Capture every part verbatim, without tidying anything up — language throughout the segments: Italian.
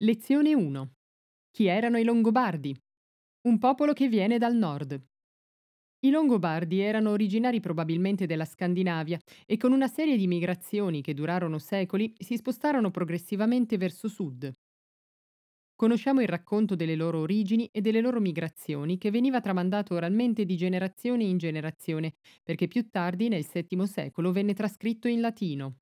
Lezione uno. Chi erano i Longobardi? Un popolo che viene dal nord. I Longobardi erano originari probabilmente della Scandinavia e con una serie di migrazioni che durarono secoli si spostarono progressivamente verso sud. Conosciamo il racconto delle loro origini e delle loro migrazioni che veniva tramandato oralmente di generazione in generazione, perché più tardi, nel settimo secolo, venne trascritto in latino.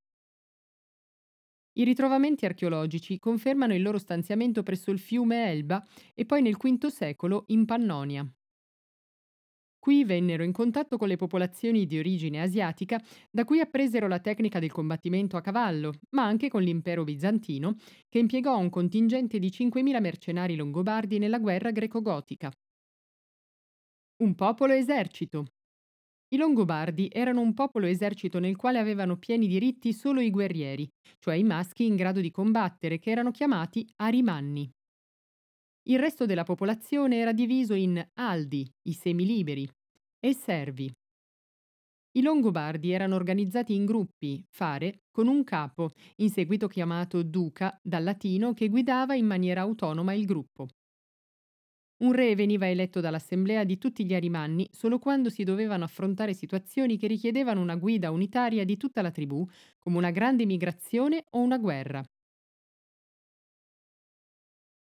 I ritrovamenti archeologici confermano il loro stanziamento presso il fiume Elba e poi nel quinto secolo in Pannonia. Qui vennero in contatto con le popolazioni di origine asiatica, da cui appresero la tecnica del combattimento a cavallo, ma anche con l'impero bizantino, che impiegò un contingente di cinquemila mercenari longobardi nella guerra greco-gotica. Un popolo esercito. I Longobardi erano un popolo esercito nel quale avevano pieni diritti solo i guerrieri, cioè i maschi in grado di combattere, che erano chiamati arimanni. Il resto della popolazione era diviso in aldi, i semiliberi, e servi. I Longobardi erano organizzati in gruppi, fare, con un capo, in seguito chiamato duca, dal latino, che guidava in maniera autonoma il gruppo. Un re veniva eletto dall'assemblea di tutti gli arimanni solo quando si dovevano affrontare situazioni che richiedevano una guida unitaria di tutta la tribù, come una grande migrazione o una guerra.